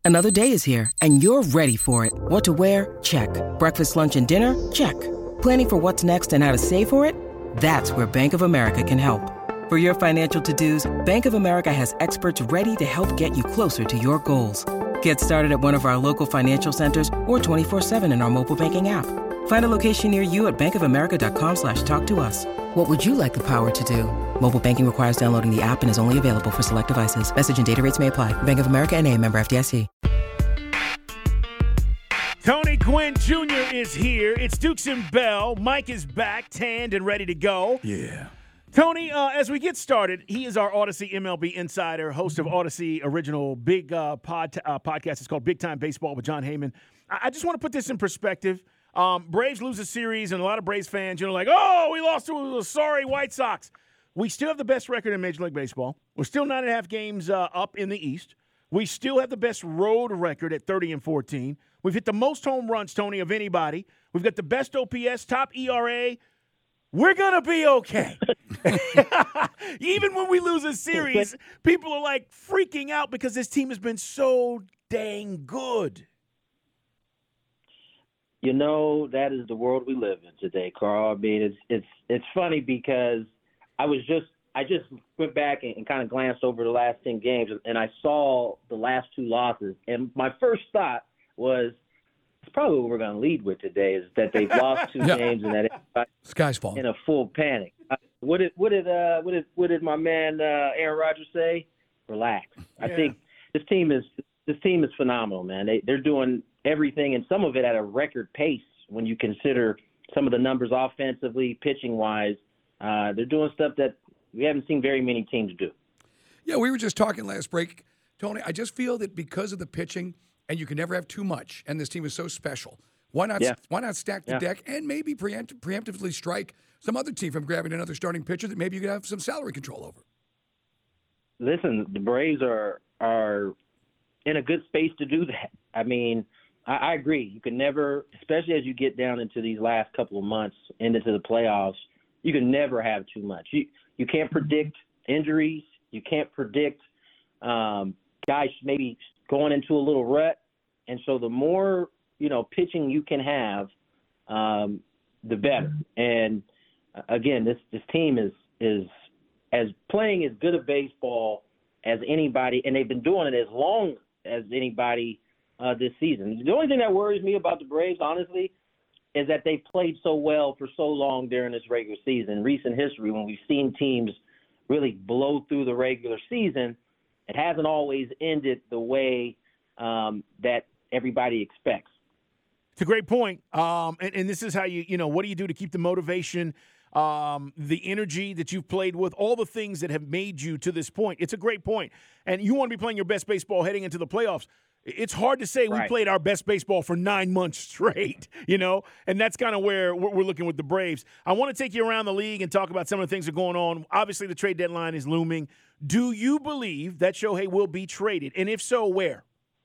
Another day is here, and you're ready for it. What to wear? Check. Breakfast, lunch, and dinner? Check. Planning for what's next and how to save for it? That's where Bank of America can help. For your financial to-dos, Bank of America has experts ready to help get you closer to your goals. Get started at one of our local financial centers or 24/7 in our mobile banking app. Find a location near you at bankofamerica.com/talktous. What would you like the power to do? Mobile banking requires downloading the app and is only available for select devices. Message and data rates may apply. Bank of America N.A., member FDIC. Tony Gwynn Jr. is here. It's Dukes and Bell. Mike is back, tanned and ready to go. Yeah. Tony, as we get started, he is our Odyssey MLB insider, host of Odyssey original big podcast. It's called Big Time Baseball with John Heyman. I just want to put this in perspective. Braves lose a series, and a lot of Braves fans, like, oh, we lost to the sorry White Sox. We still have the best record in Major League Baseball. We're still 9.5 games up in the East. We still have the best road record at 30-14. We've hit the most home runs, Tony, of anybody. We've got the best OPS, top ERA. We're going to be okay. Even when we lose a series, people are like freaking out because this team has been so dang good. That is the world we live in today, Carl. I mean, it's funny because I just went back and kind of glanced over the last 10 games, and I saw the last 2 losses. And my first thought was, it's probably what we're going to lead with today, is that they've lost 2 games and that Sky's falling. In a full panic. What did my man Aaron Rodgers say? Relax. I think this team is phenomenal, man. They're doing everything, and some of it at a record pace when you consider some of the numbers offensively, pitching wise. They're doing stuff that we haven't seen very many teams do. Yeah, we were just talking last break, Tony. I just feel that because of the pitching, and you can never have too much, and this team is so special. Why not stack the deck and maybe preemptively strike some other team from grabbing another starting pitcher that maybe you could have some salary control over? Listen, the Braves are in a good space to do that. I mean, I agree. You can never, especially as you get down into these last couple of months into the playoffs, you can never have too much. You can't predict injuries. You can't predict guys maybe going into a little rut. And so the more, pitching you can have, the better. And again, this team is as playing as good a baseball as anybody, and they've been doing it as long as anybody this season. The only thing that worries me about the Braves, honestly, is that they played so well for so long during this regular season. In recent history, when we've seen teams really blow through the regular season, it hasn't always ended the way that everybody expects. It's a great point. And this is how what do you do to keep the motivation, the energy that you've played with, all the things that have made you to this point. It's a great point. And you want to be playing your best baseball heading into the playoffs. It's hard to say we played our best baseball for 9 months straight, and that's kind of where we're looking with the Braves. I want to take you around the league and talk about some of the things that are going on. Obviously, the trade deadline is looming. Do you believe that Shohei will be traded? And if so, where?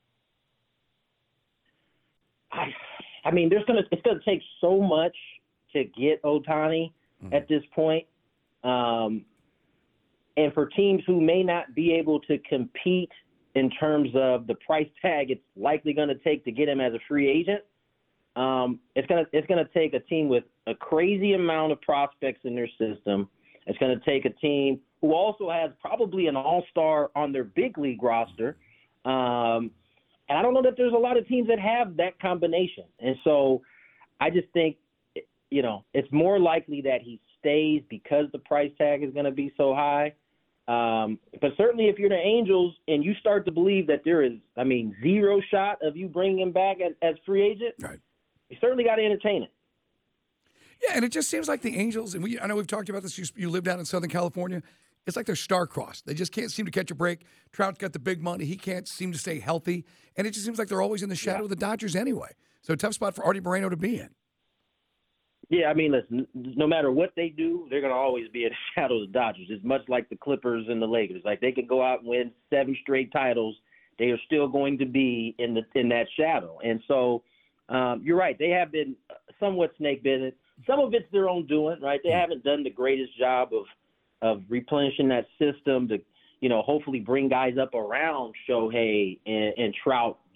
I mean, it's going to take so much to get Ohtani at this point. And for teams who may not be able to compete in terms of the price tag it's likely going to take to get him as a free agent, it's going to take a team with a crazy amount of prospects in their system. It's going to take a team who also has probably an all-star on their big league roster. And I don't know that there's a lot of teams that have that combination. And so I just think, it's more likely that he stays because the price tag is going to be so high. But certainly if you're the Angels and you start to believe that there is, zero shot of you bringing him back as free agent, you certainly got to entertain it. Yeah, and it just seems like the Angels, and I know we've talked about this, you live down in Southern California, it's like they're star-crossed. They just can't seem to catch a break. Trout's got the big money. He can't seem to stay healthy. And it just seems like they're always in the shadow of the Dodgers anyway. So tough spot for Artie Moreno to be in. Yeah, listen, no matter what they do, they're going to always be in the shadow of the Dodgers. It's much like the Clippers and the Lakers. Like, they can go out and win 7 straight titles. They are still going to be in that shadow. And so you're right. They have been somewhat snake-bitten. Some of it's their own doing, right? They haven't done the greatest job of replenishing that system to, hopefully bring guys up around Shohei and Trout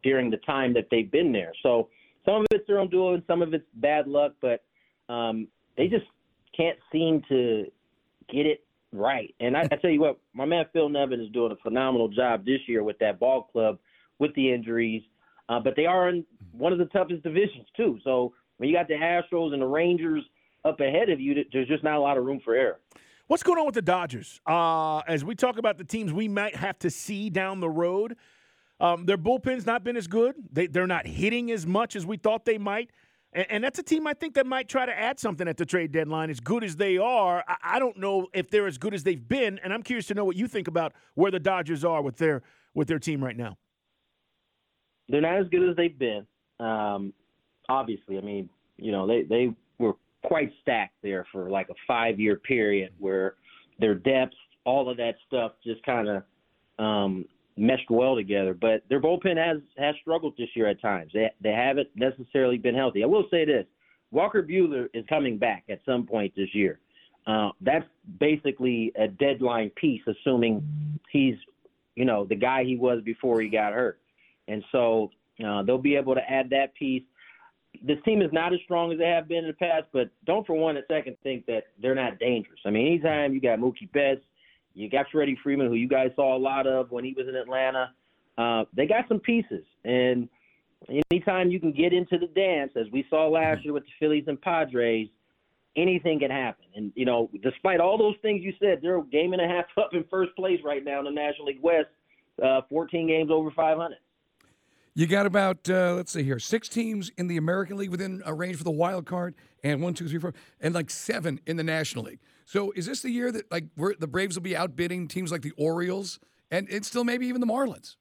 during the time that they've been there. So some of it's their own doing, some of it's bad luck, but they just can't seem to get it right. And I tell you what, my man Phil Nevin is doing a phenomenal job this year with that ball club with the injuries. But they are in one of the toughest divisions, too. So when you got the Astros and the Rangers up ahead of you, there's just not a lot of room for error. What's going on with the Dodgers? As we talk about the teams we might have to see down the road, their bullpen's not been as good. They're not hitting as much as we thought they might. And that's a team I think that might try to add something at the trade deadline. As good as they are, I don't know if they're as good as they've been. And I'm curious to know what you think about where the Dodgers are with their team right now. They're not as good as they've been. Obviously, I mean, they were quite stacked there for like a 5-year period where their depth, all of that stuff just kind of meshed well together. But their bullpen has struggled this year at times. They haven't necessarily been healthy. I will say this. Walker Buehler is coming back at some point this year. That's basically a deadline piece, assuming he's, the guy he was before he got hurt. And so they'll be able to add that piece. This team is not as strong as they have been in the past, but don't for one second think that they're not dangerous. I mean, anytime you got Mookie Betts, you got Freddie Freeman, who you guys saw a lot of when he was in Atlanta, they got some pieces. And anytime you can get into the dance, as we saw last year with the Phillies and Padres, anything can happen. And, despite all those things you said, they're a game and a half up in first place right now in the National League West, 14 games over 500. You got about, 6 teams in the American League within a range for the wild card, and 1, 2, 3, 4, and like 7 in the National League. So is this the year that the Braves will be outbidding teams like the Orioles and still maybe even the Marlins?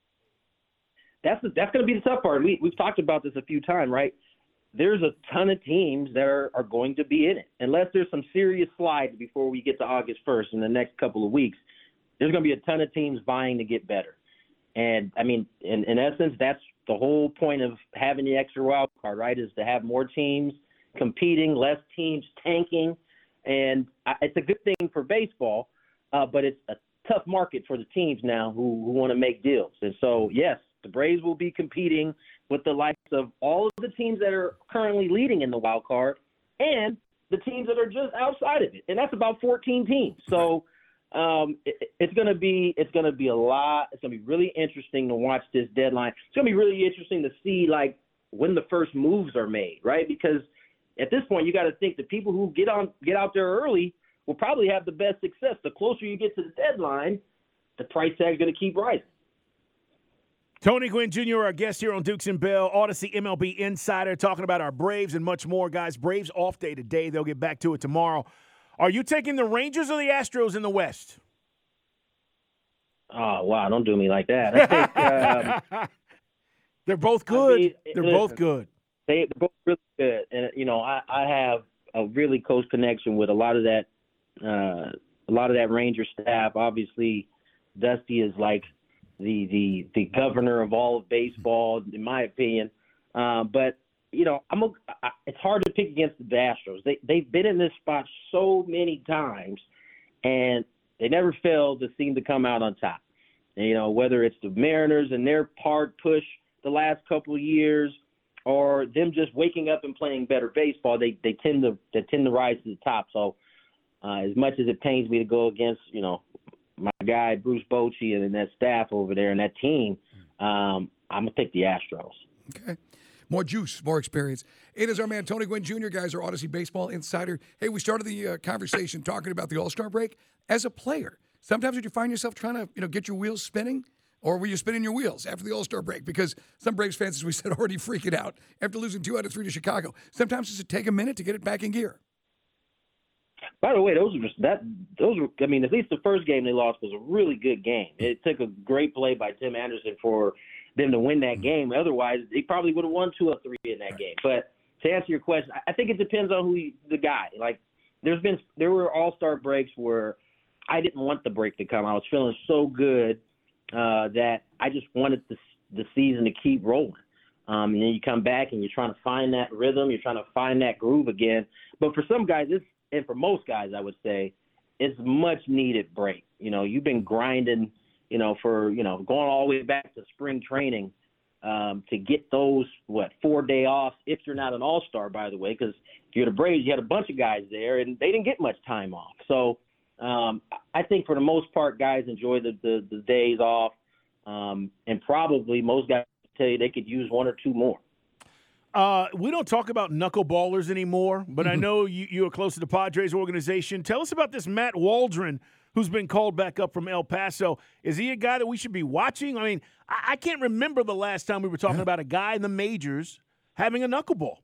That's going to be the tough part. We've talked about this a few times, right? There's a ton of teams that are going to be in it. Unless there's some serious slides before we get to August 1st in the next couple of weeks, there's going to be a ton of teams vying to get better. And, I mean, in essence, that's the whole point of having the extra wild card, right, is to have more teams competing, less teams tanking. And it's a good thing for baseball, but it's a tough market for the teams now who want to make deals. And so, yes, the Braves will be competing with the likes of all of the teams that are currently leading in the wild card and the teams that are just outside of it. And that's about 14 teams. So, it's going to be a lot. It's going to be really interesting to watch this deadline. It's going to be really interesting to see when the first moves are made, right? Because at this point, you got to think the people who get out there early will probably have the best success. The closer you get to the deadline, the price tag is going to keep rising. Tony Gwynn Jr., our guest here on Dukes and Bell, Odyssey MLB Insider, talking about our Braves and much more, guys. Braves off day today. They'll get back to it tomorrow. Are you taking the Rangers or the Astros in the West? Oh, wow. Don't do me like that. I think they're both good. They're both good. They're both really good. And, I have a really close connection with a lot of that Ranger staff. Obviously, Dusty is like the governor of all of baseball, in my opinion. But it's hard to pick against the Astros. They've been in this spot so many times, and they never fail to seem to come out on top. And, whether it's the Mariners and their hard push the last couple of years, or them just waking up and playing better baseball, they tend to rise to the top. So, as much as it pains me to go against, my guy Bruce Bochy and that staff over there and that team, I'm gonna pick the Astros. Okay. More juice, more experience. It is our man, Tony Gwynn Jr., guys, our Odyssey Baseball Insider. Hey, we started the conversation talking about the All-Star break. As a player, sometimes did you find yourself trying to, get your wheels spinning? Or were you spinning your wheels after the All-Star break? Because some Braves fans, as we said, already freaking out after losing 2 out of 3 to Chicago. Sometimes does it take a minute to get it back in gear? By the way, those were, at least the first game they lost was a really good game. It took a great play by Tim Anderson for them to win that game. Otherwise, they probably would have won 2 of 3 in that game. But to answer your question, I think it depends on the guy. Like, there were All-Star breaks where I didn't want the break to come. I was feeling so good that I just wanted the season to keep rolling. And then you come back and you're trying to find that rhythm. You're trying to find that groove again. But for some guys, and for most guys, I would say, it's much needed break. You've been grinding, for, going all the way back to spring training to get those 4-day offs if you're not an all-star, by the way, because if you're the Braves, you had a bunch of guys there and they didn't get much time off. So I think for the most part, guys enjoy the days off, and probably most guys tell you they could use 1 or 2 more. We don't talk about knuckleballers anymore, but I know you are close to the Padres organization. Tell us about this Matt Waldron, who's been called back up from El Paso. Is he a guy that we should be watching? I mean, I can't remember the last time we were talking about a guy in the majors having a knuckleball.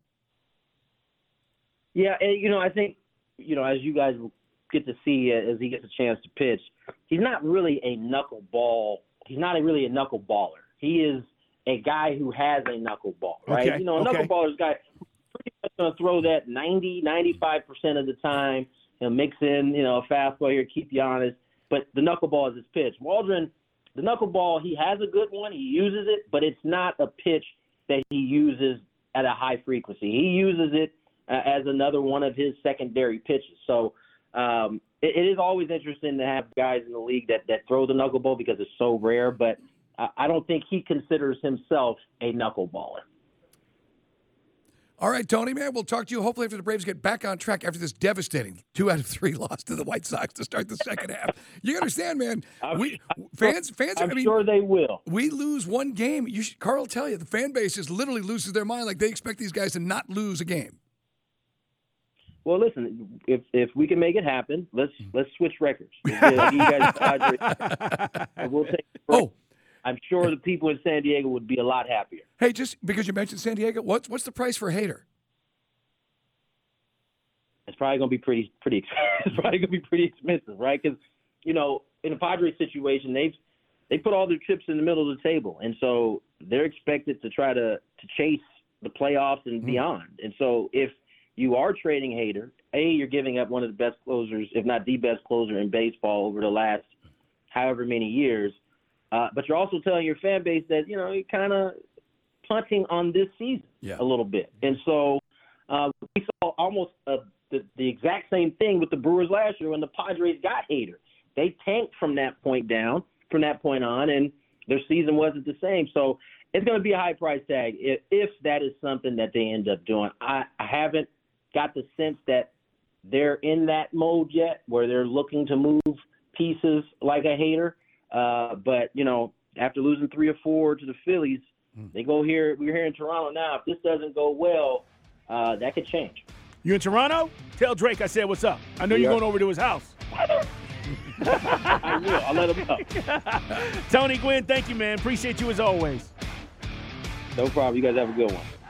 Yeah, and, I think, as you guys get to see as he gets a chance to pitch, he's not really a knuckleball. He's not really a knuckleballer. He is a guy who has a knuckleball, right? Okay. A knuckleballer's guy pretty much going to throw that 95% of the time. He'll mix in, a fastball here, keep you honest. But the knuckleball is his pitch. Waldron, the knuckleball, he has a good one. He uses it, but it's not a pitch that he uses at a high frequency. He uses it as another one of his secondary pitches. So it is always interesting to have guys in the league that throw the knuckleball because it's so rare. But I don't think he considers himself a knuckleballer. All right, Tony, man, we'll talk to you hopefully after the Braves get back on track after this devastating 2 out of 3 loss to the White Sox to start the second half. You understand, man? Fans. I'm sure they will. We lose one game. Carl will tell you, the fan base just literally loses their mind. Like they expect these guys to not lose a game. Well, listen, if we can make it happen, let's switch records. You guys, we'll take. I'm sure the people in San Diego would be a lot happier. Hey, just because you mentioned San Diego, what's the price for Hader? It's probably going to be pretty. It's probably going to be pretty expensive, right? Because in the Padres situation, they put all their chips in the middle of the table, and so they're expected to try to chase the playoffs and beyond. And so if you are trading Hader, you're giving up one of the best closers, if not the best closer in baseball over the last however many years. But you're also telling your fan base that, you're kind of punting on this season a little bit. And so we saw almost the exact same thing with the Brewers last year when the Padres got Hader. They tanked from that point on, and their season wasn't the same. So it's going to be a high price tag if that is something that they end up doing. I haven't got the sense that they're in that mode yet where they're looking to move pieces like a Hader. But, after losing 3 or 4 to the Phillies, they go here. We're here in Toronto now. If this doesn't go well, that could change. You in Toronto? Tell Drake I said what's up. I know you're going over to his house. I will. I'll let him know. Tony Gwynn, thank you, man. Appreciate you as always. No problem. You guys have a good one.